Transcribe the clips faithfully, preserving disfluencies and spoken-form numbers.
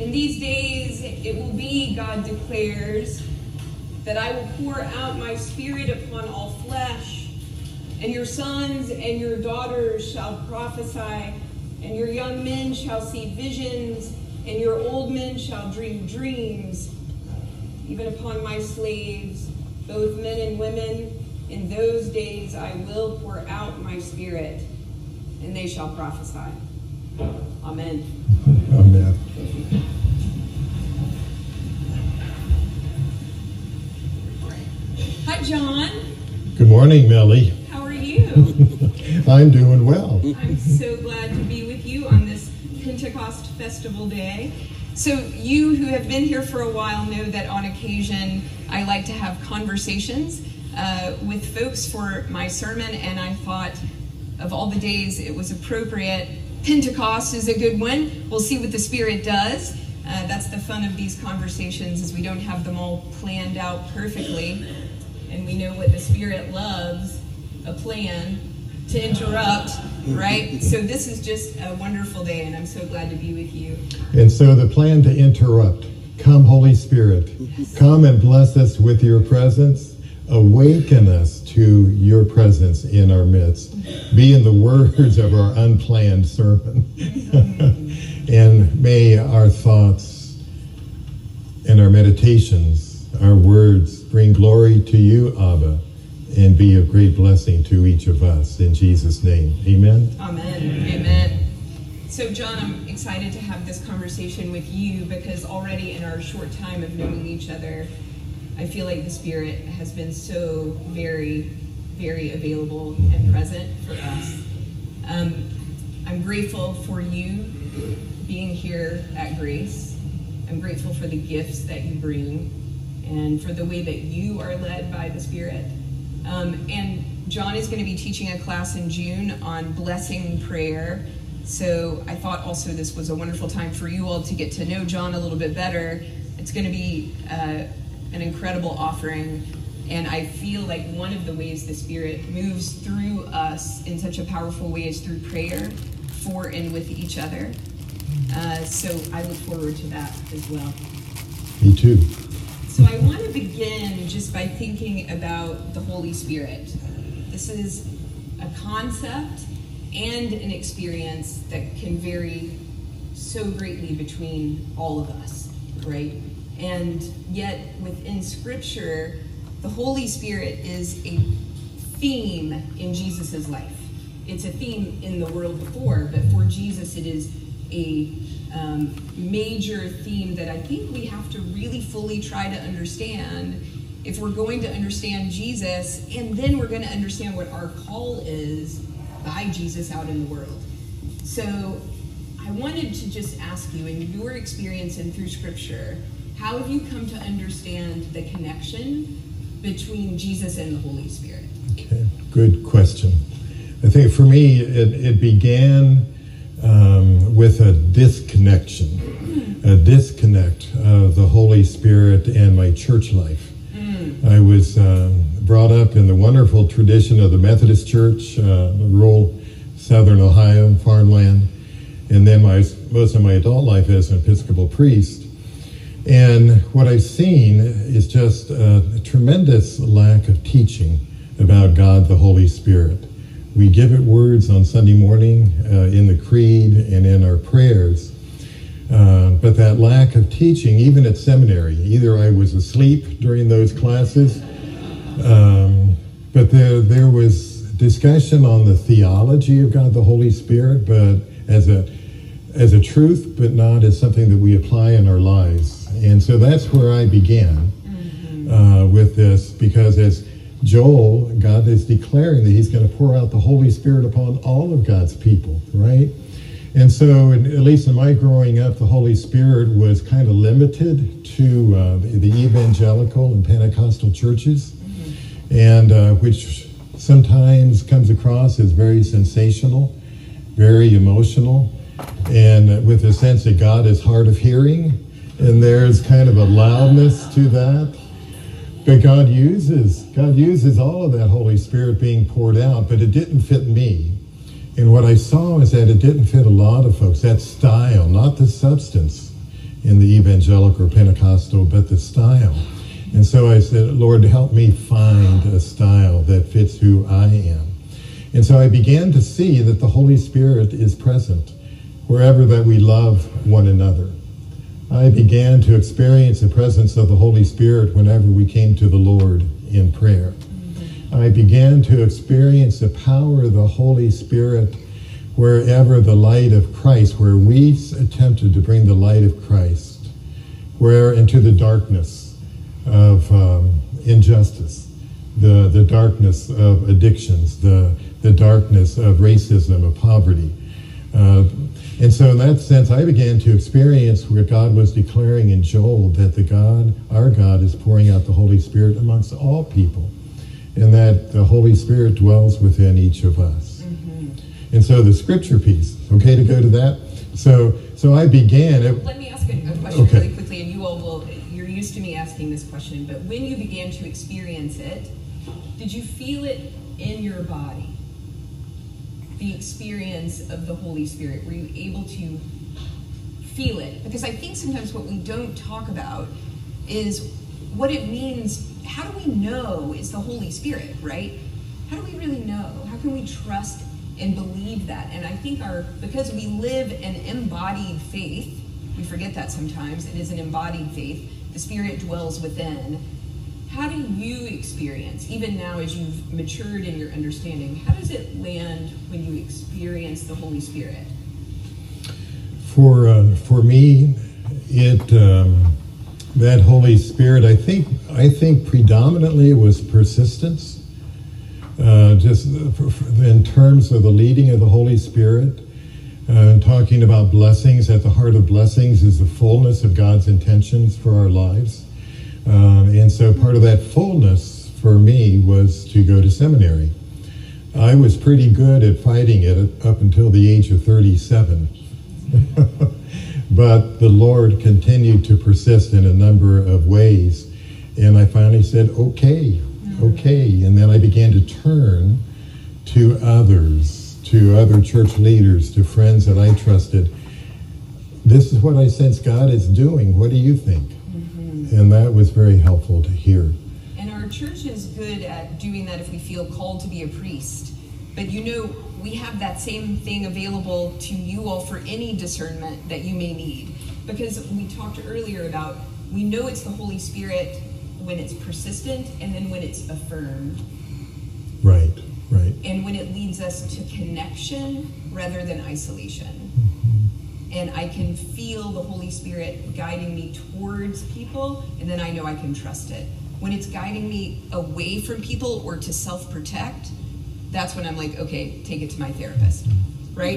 In these days it will be, God declares, that I will pour out my spirit upon all flesh, and your sons and your daughters shall prophesy, and your young men shall see visions, and your old men shall dream dreams. Even upon my slaves, both men and women, in those days I will pour out my spirit, and they shall prophesy. Amen. Amen. Hi, John. Good morning, Melly. How are you? I'm doing well. I'm so glad to be with you on this Pentecost Festival Day. So you who have been here for a while know that on occasion I like to have conversations uh, with folks for my sermon, and I thought of all the days it was appropriate. Pentecost is a good one. We'll see what the Spirit does. Uh, that's the fun of these conversations, is we don't have them all planned out perfectly, and we know what the Spirit loves, a plan to interrupt, right? So this is just a wonderful day, and I'm so glad to be with you. And so the plan to interrupt. Come, Holy Spirit. Yes. Come and bless us with your presence. Awaken us to your presence in our midst. Be in the words of our unplanned sermon. And may our thoughts and our meditations, our words, bring glory to you, Abba, and be a great blessing to each of us. In Jesus' name, amen? Amen. Amen. So, John, I'm excited to have this conversation with you because already in our short time of knowing each other, I feel like the Spirit has been so very, very available and present for us. Um, I'm grateful for you being here at Grace. I'm grateful for the gifts that you bring and for the way that you are led by the Spirit. Um, and John is going to be teaching a class in June on blessing prayer. So I thought also this was a wonderful time for you all to get to know John a little bit better. It's going to be uh, an incredible offering. And I feel like one of the ways the Spirit moves through us in such a powerful way is through prayer for and with each other. Uh, so I look forward to that as well. Me too. So I want to begin just by thinking about the Holy Spirit. This is a concept and an experience that can vary so greatly between all of us, right? And yet within Scripture, the Holy Spirit is a theme in Jesus's life. It's a theme in the world before, but for Jesus it is a um, major theme that I think we have to really fully try to understand if we're going to understand Jesus, and then we're going to understand what our call is by Jesus out in the world. So I wanted to just ask you, in your experience and through Scripture, how have you come to understand the connection between Jesus and the Holy Spirit? Okay, good question. I think for me, it, it began um, with a disconnection, mm. a disconnect of the Holy Spirit and my church life. Mm. I was um, brought up in the wonderful tradition of the Methodist Church, uh, rural southern Ohio, farmland, and then my most of my adult life as an Episcopal priest. And what I've seen is just a, a tremendous lack of teaching about God the Holy Spirit. We give it words on Sunday morning uh, in the creed and in our prayers, uh, but that lack of teaching, even at seminary, either I was asleep during those classes, um, but there there was discussion on the theology of God the Holy Spirit, but as a as a truth, but not as something that we apply in our lives. And so that's where I began uh, with this, because as Joel, God is declaring that he's going to pour out the Holy Spirit upon all of God's people, right? And so, in, at least in my growing up, the Holy Spirit was kind of limited to uh, the, the evangelical and Pentecostal churches, mm-hmm. and uh, which sometimes comes across as very sensational, very emotional, and with a sense that God is hard of hearing, and there's kind of a loudness to that. But God uses, God uses all of that Holy Spirit being poured out, but it didn't fit me. And what I saw is that it didn't fit a lot of folks, that style, not the substance. in the evangelical or Pentecostal, but the style. And so I said, Lord, help me find a style that fits who I am. And so I began to see that the Holy Spirit is present wherever that we love one another. I began to experience the presence of the Holy Spirit whenever we came to the Lord in prayer. I began to experience the power of the Holy Spirit wherever the light of Christ, where we attempted to bring the light of Christ, where into the darkness of um, injustice, the, the darkness of addictions, the, the darkness of racism, of poverty. Uh, and so in that sense, I began to experience what God was declaring in Joel, that the God, our God, is pouring out the Holy Spirit amongst all people, and that the Holy Spirit dwells within each of us. Mm-hmm. And so the scripture piece, okay to go to that? So so I began... It, Let me ask a, a question okay. really quickly, and you all will, you're used to me asking this question, but when you began to experience it, did you feel it in your body? The experience of the Holy Spirit? Were you able to feel it? Because I think sometimes what we don't talk about is what it means. How do we know it's the Holy Spirit, right? How do we really know? How can we trust and believe that? And I think our, because we live an embodied faith, we forget that sometimes, it is an embodied faith, the Spirit dwells within. How do you experience, even now as you've matured in your understanding, how does it land when you experience the Holy Spirit? For uh, for me, it um, that Holy Spirit, I think I think predominantly it was persistence. Uh, just in terms of the leading of the Holy Spirit, uh, talking about blessings. At the heart of blessings is the fullness of God's intentions for our lives. Um, and so part of that fullness for me was to go to seminary. I was pretty good at fighting it up until the age of thirty-seven. But the Lord continued to persist in a number of ways. And I finally said, okay, okay. And then I began to turn to others, to other church leaders, to friends that I trusted. This is what I sense God is doing. What do you think? And that was very helpful to hear. And our church is good at doing that if we feel called to be a priest. But you know, we have that same thing available to you all for any discernment that you may need. Because we talked earlier about, we know it's the Holy Spirit when it's persistent and then when it's affirmed. Right, right. And when it leads us to connection rather than isolation. Mm-hmm. And I can feel the Holy Spirit guiding me towards people, and then I know I can trust it. When it's guiding me away from people or to self-protect, that's when I'm like, okay, take it to my therapist, right?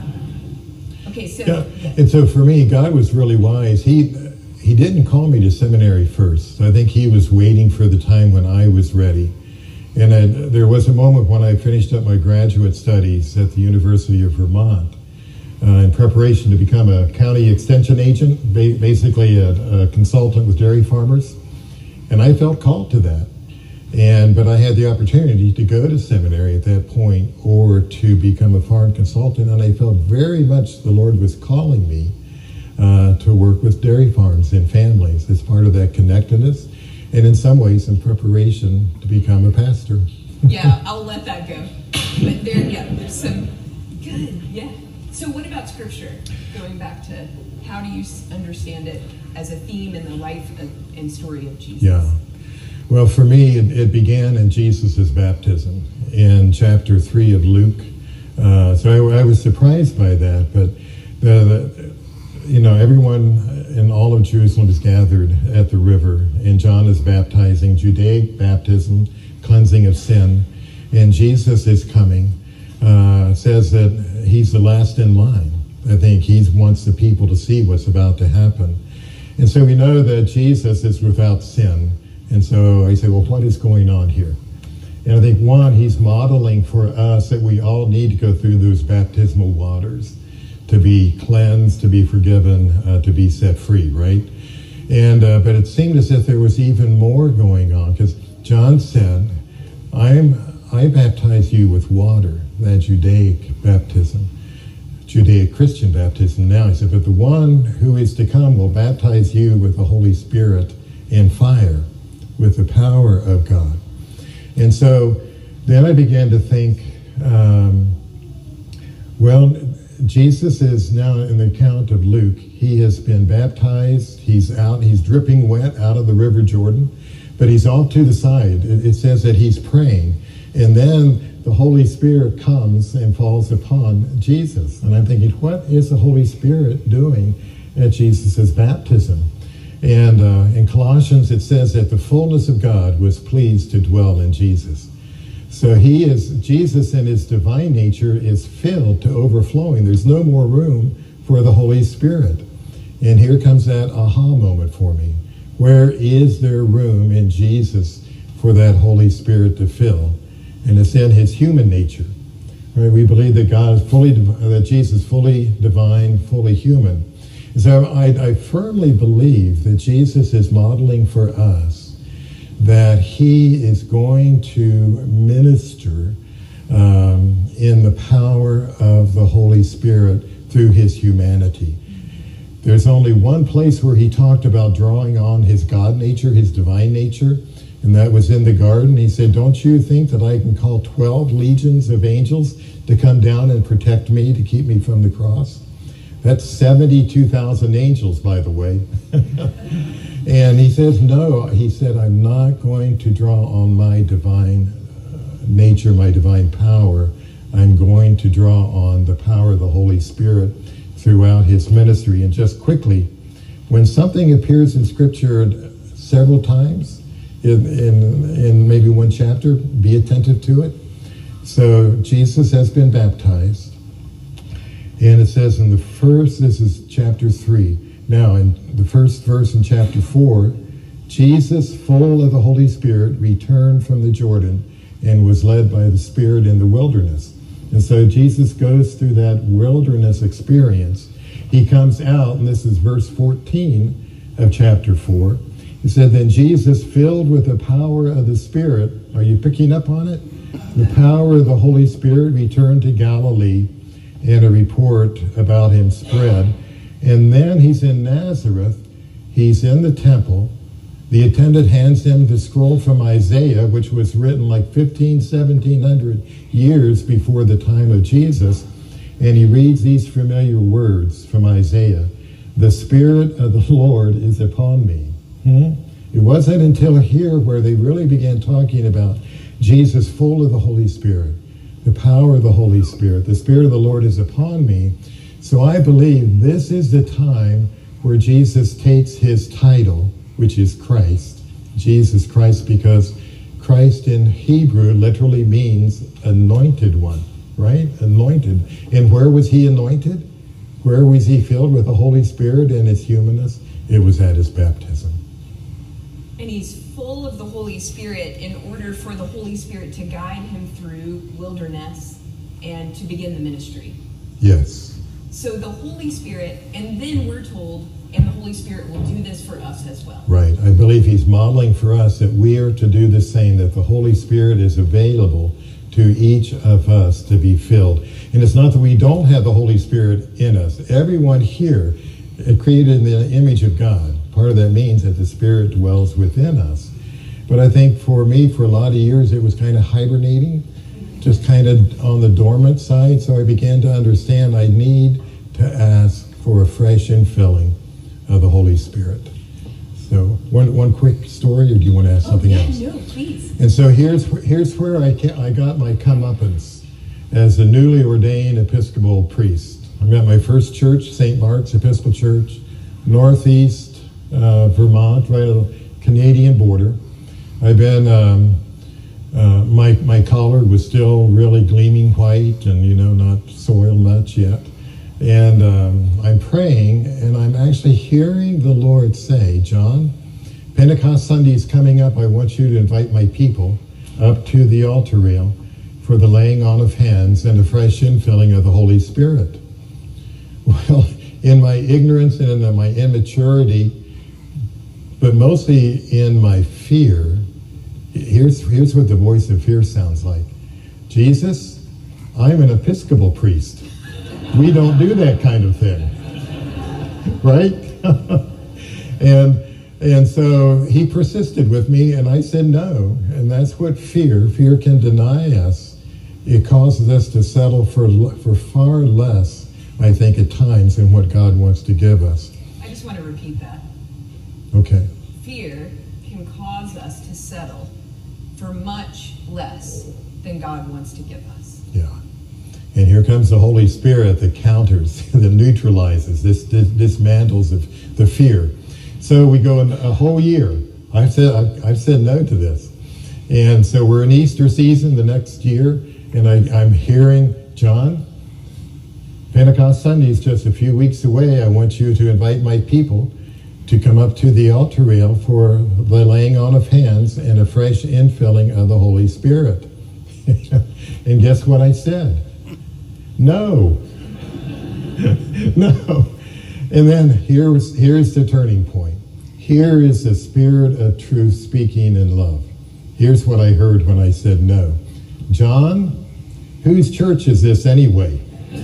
Okay, so... Yeah. And so for me, God was really wise. He he didn't call me to seminary first. I think he was waiting for the time when I was ready. And I, there was a moment when I finished up my graduate studies at the University of Vermont, Uh, in preparation to become a county extension agent, ba- basically a, a consultant with dairy farmers. And I felt called to that. And but I had the opportunity to go to seminary at that point or to become a farm consultant. And I felt very much the Lord was calling me uh, to work with dairy farms and families as part of that connectedness. And in some ways, in preparation to become a pastor. Yeah, I'll let that go. But there, yeah, there's some good, yeah. So what about Scripture? Going back to how do you understand it as a theme in the life and story of Jesus? Yeah. Well, for me, it, it began in Jesus' baptism in chapter three of Luke. Uh, so I, I was surprised by that. But, the, the, you know, everyone in all of Jerusalem is gathered at the river, and John is baptizing, Judaic baptism, cleansing of sin, and Jesus is coming. Uh, says that he's the last in line. I think he wants the people to see what's about to happen. And so we know that Jesus is without sin. And so I say, well, what is going on here? And I think, one, he's modeling for us that we all need to go through those baptismal waters to be cleansed, to be forgiven, uh, to be set free, right? And uh, but it seemed as if there was even more going on, because John said, I'm, I baptize you with water, that Judaic baptism. Judeo-Christian baptism now. He said, but the one who is to come will baptize you with the Holy Spirit and fire, with the power of God. And so then I began to think, um, well, Jesus is now in the account of Luke. He has been baptized. He's out. He's dripping wet out of the River Jordan, but he's off to the side. It, it says that he's praying. And then the Holy Spirit comes and falls upon Jesus. And I'm thinking, what is the Holy Spirit doing at Jesus' baptism? And uh, in Colossians, it says that the fullness of God was pleased to dwell in Jesus. So he is, Jesus in his divine nature is filled to overflowing. There's no more room for the Holy Spirit. And here comes that aha moment for me. Where is there room in Jesus for that Holy Spirit to fill? And it's in his human nature. Right? We believe that God is fully, that Jesus is fully divine, fully human. And so I, I firmly believe that Jesus is modeling for us that he is going to minister um, in the power of the Holy Spirit through his humanity. There's only one place where he talked about drawing on his God nature, his divine nature, and that was in the garden. He said, don't you think that I can call twelve legions of angels to come down and protect me, to keep me from the cross? That's seventy-two thousand angels, by the way. And he says, no, he said, I'm not going to draw on my divine uh, nature, my divine power. I'm going to draw on the power of the Holy Spirit throughout his ministry. And just quickly, when something appears in Scripture several times, in, in, in maybe one chapter, be attentive to it. So Jesus has been baptized. And it says in the first, this is chapter three, now, in the first verse in chapter four, Jesus, full of the Holy Spirit, returned from the Jordan and was led by the Spirit in the wilderness. And so Jesus goes through that wilderness experience. He comes out, and this is verse fourteen of chapter four. He said, then Jesus, filled with the power of the Spirit, are you picking up on it? The power of the Holy Spirit returned to Galilee, and a report about him spread. And then he's in Nazareth, he's in the temple, the attendant hands him the scroll from Isaiah, which was written like fifteen, seventeen hundred years before the time of Jesus, and he reads these familiar words from Isaiah. The Spirit of the Lord is upon me. Hmm? It wasn't until here where they really began talking about Jesus full of the Holy Spirit, the power of the Holy Spirit. The Spirit of the Lord is upon me. So I believe this is the time where Jesus takes his title, which is Christ, Jesus Christ, because Christ in Hebrew literally means anointed one, right? Anointed. And where was he anointed? Where was he filled with the Holy Spirit and his humanness? It was at his baptism. And he's full of the Holy Spirit in order for the Holy Spirit to guide him through wilderness and to begin the ministry. Yes. So the Holy Spirit, and then we're told, and the Holy Spirit will do this for us as well. Right. I believe he's modeling for us that we are to do the same, that the Holy Spirit is available to each of us to be filled. And it's not that we don't have the Holy Spirit in us. Everyone here is created in the image of God. Part of that means that the Spirit dwells within us. But I think for me, for a lot of years, it was kind of hibernating, just kind of on the dormant side. So I began to understand I need to ask for a fresh infilling of the Holy Spirit. So one one quick story, or do you want to ask something oh, yeah, else? No, please. And so here's here's where I ca- I got my comeuppance as a newly ordained Episcopal priest. I'm at my first church, Saint Mark's Episcopal Church, northeast uh, Vermont, right on the Canadian border. I've been um, uh, my my collar was still really gleaming white, and you know not soiled much yet. And um, I'm praying, and I'm actually hearing the Lord say, John, Pentecost Sunday is coming up. I want you to invite my people up to the altar rail for the laying on of hands and a fresh infilling of the Holy Spirit. Well, in my ignorance and in my immaturity, but mostly in my fear, here's, here's what the voice of fear sounds like. Jesus, I'm an Episcopal priest. We don't do that kind of thing. Right? and and so he persisted with me, and I said no. And that's what fear, fear can deny us. It causes us to settle for for far less, I think, at times than what God wants to give us. I just want to repeat that. Okay. Fear can cause us to settle for much less than God wants to give us. Yeah. And here comes the Holy Spirit that counters, that neutralizes, this, this dismantles the, the fear. So we go in a whole year. I've said I've, I've said no to this, and so we're in Easter season the next year, and I, I'm hearing, John, Pentecost Sunday is just a few weeks away. I want you to invite my people to come up to the altar rail for the laying on of hands and a fresh infilling of the Holy Spirit. And guess what I said? No. No. And then here's, here's the turning point. Here is the Spirit of truth speaking in love. Here's what I heard when I said no. John, whose church is this anyway?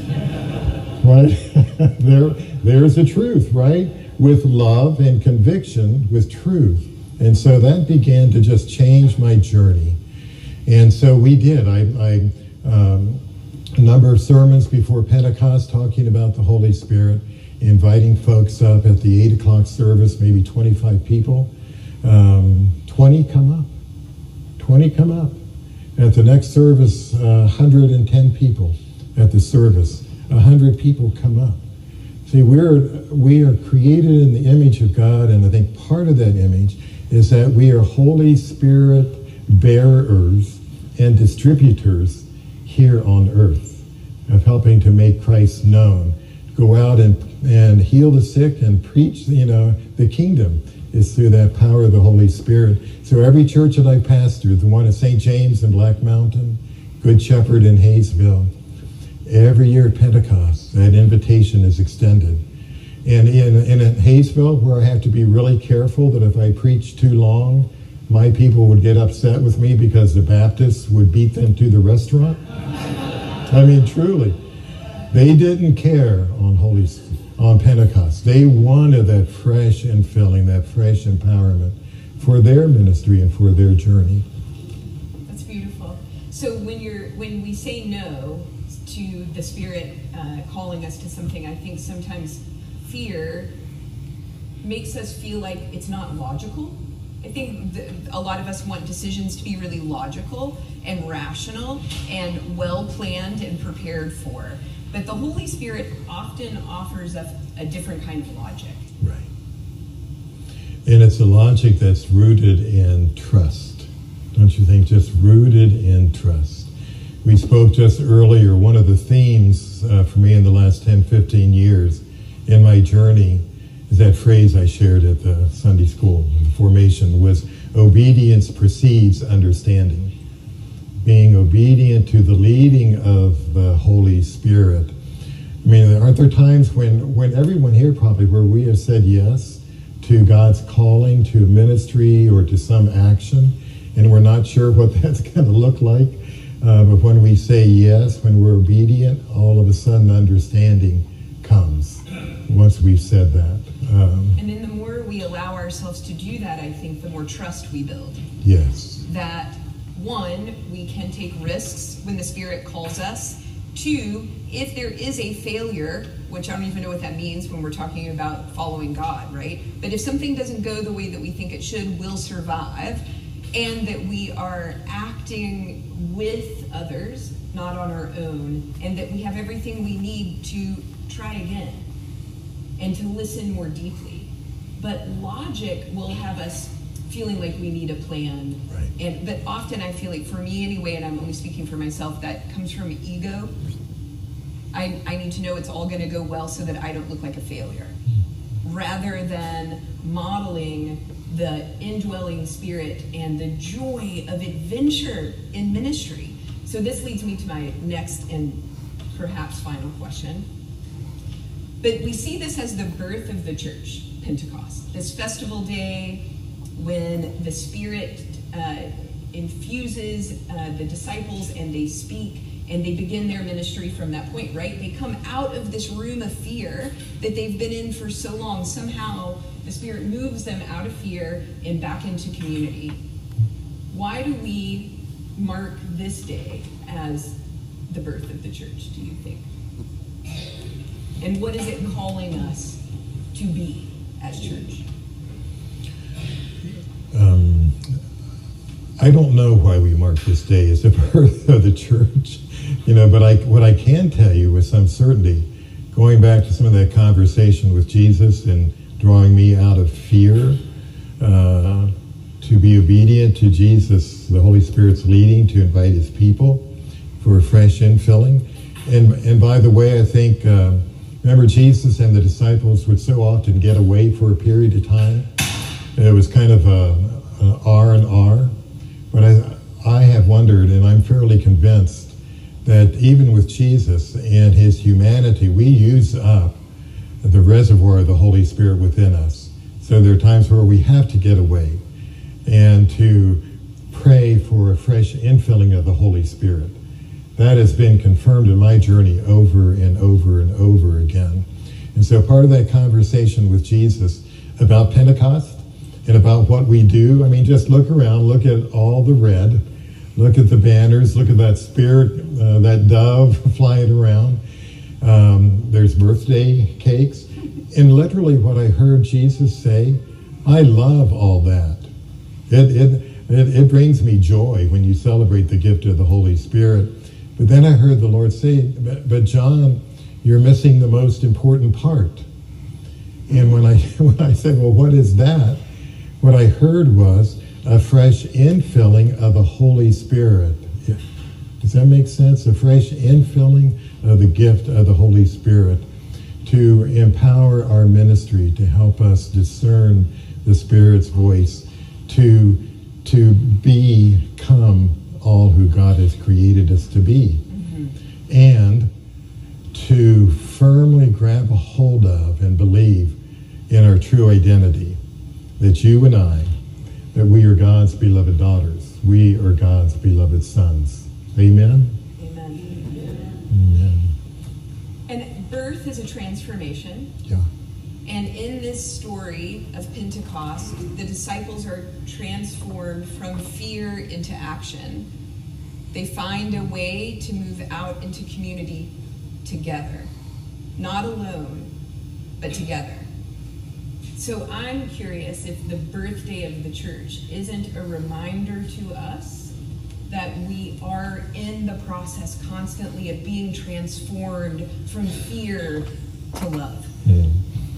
Right? there, there's the truth, right? With love and conviction, with truth. And so that began to just change my journey. And so we did. I, I um, a number of sermons before Pentecost talking about the Holy Spirit, inviting folks up at the eight o'clock service, maybe twenty-five people. Um, twenty come up. twenty come up. At the next service, uh, one hundred ten people at the service. one hundred people come up. See, we're, we are created in the image of God, and I think part of that image is that we are Holy Spirit bearers and distributors here on earth of helping to make Christ known. Go out and, and heal the sick and preach, you know, the kingdom is through that power of the Holy Spirit. So every church that I pastor, the one at Saint James in Black Mountain, Good Shepherd in Hayesville, every year at Pentecost, that invitation is extended. And in, in Hayesville, where I have to be really careful that if I preach too long, my people would get upset with me because the Baptists would beat them to the restaurant. I mean, truly. They didn't care on Holy on Pentecost. They wanted that fresh infilling, that fresh empowerment for their ministry and for their journey. That's beautiful. So when you're when we say no to the Spirit uh, calling us to something, I think sometimes fear makes us feel like it's not logical. I think the, a lot of us want decisions to be really logical and rational and well-planned and prepared for. But the Holy Spirit often offers us a different kind of logic. Right. And it's a logic that's rooted in trust. Don't you think? Just rooted in trust. We spoke just earlier, one of the themes uh, for me in the last ten, fifteen years in my journey is that phrase I shared at the Sunday school the formation was obedience precedes understanding. Being obedient to the leading of the Holy Spirit. I mean, aren't there times when, when everyone here probably where we have said yes to God's calling to a ministry or to some action, and we're not sure what that's going to look like? Uh, but when we say yes, when we're obedient, all of a sudden understanding comes once we've said that. Um, and then the more we allow ourselves to do that, I think the more trust we build. Yes. That, one, we can take risks when the Spirit calls us. Two, if there is a failure, which I don't even know what that means when we're talking about following God, right? But if something doesn't go the way that we think it should, we'll survive. And that we are acting with others, not on our own, and that we have everything we need to try again and to listen more deeply. But logic will have us feeling like we need a plan. Right. And but often I feel like, for me anyway, and I'm only speaking for myself, that comes from ego. I, I need to know it's all going to go well so that I don't look like a failure, rather than modeling the indwelling Spirit and the joy of adventure in ministry. So this leads me to my next and perhaps final question. But we see this as the birth of the church, Pentecost, this festival day when the Spirit uh, infuses uh, the disciples and they speak and they begin their ministry from that point, right? They come out of this room of fear that they've been in for so long. Somehow the Spirit moves them out of fear and back into community. Why do we mark this day as the birth of the church, do you think? And what is it calling us to be as church? Um, I don't know why we mark this day as the birth of the church, you know, but I, what I can tell you with some certainty, going back to some of that conversation with Jesus and drawing me out of fear, uh, to be obedient to Jesus, the Holy Spirit's leading, to invite his people for a fresh infilling. And, and by the way, I think, uh, remember Jesus and the disciples would so often get away for a period of time. It was kind of a, an R and R. But I, I have wondered, and I'm fairly convinced, that even with Jesus and his humanity, we use up the reservoir of the Holy Spirit within us. So there are times where we have to get away and to pray for a fresh infilling of the Holy Spirit. That has been confirmed in my journey over and over and over again. And so part of that conversation with Jesus about Pentecost and about what we do, I mean, just look around, look at all the red, look at the banners, look at that spirit, uh, that dove flying around. Um, there's birthday cakes. And literally what I heard Jesus say, I love all that. It, it, it, it brings me joy when you celebrate the gift of the Holy Spirit. But then I heard the Lord say, but, but John, you're missing the most important part. And when I, when I said, well, what is that? What I heard was a fresh infilling of the Holy Spirit. Does that make sense? A fresh infilling of the gift of the Holy Spirit to empower our ministry, to help us discern the Spirit's voice, to, to become all who God has created us to be, mm-hmm. and to firmly grab a hold of and believe in our true identity, that you and I, that we are God's beloved daughters. We are God's beloved sons. Amen? Amen. Amen. And birth is a transformation. Yeah. And in this story of Pentecost, the disciples are transformed from fear into action. They find a way to move out into community together. Not alone, but together. So I'm curious if the birthday of the church isn't a reminder to us that we are in the process constantly of being transformed from fear to love. Mm.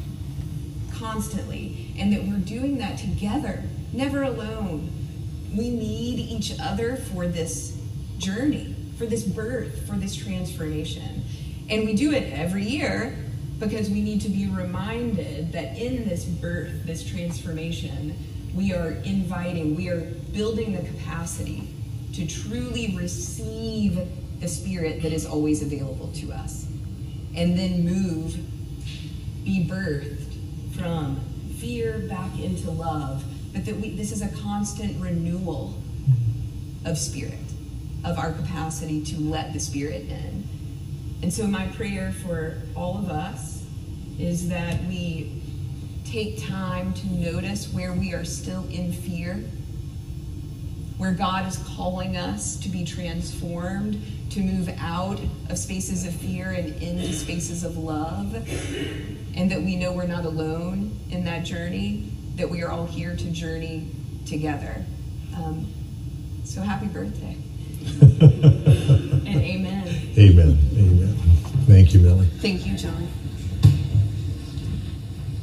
Constantly. And that we're doing that together, never alone. We need each other for this journey, for this birth, for this transformation. And we do it every year because we need to be reminded that in this birth, this transformation, we are inviting, we are building the capacity to truly receive the Spirit that is always available to us. And then move, be birthed from fear back into love. But that we, this is a constant renewal of spirit, of our capacity to let the Spirit in. And so my prayer for all of us is that we take time to notice where we are still in fear, where God is calling us to be transformed, to move out of spaces of fear and into spaces of love, and that we know we're not alone in that journey, that we are all here to journey together. Um, so happy birthday. And amen. Amen. Amen. Thank you, Millie. Thank you, John.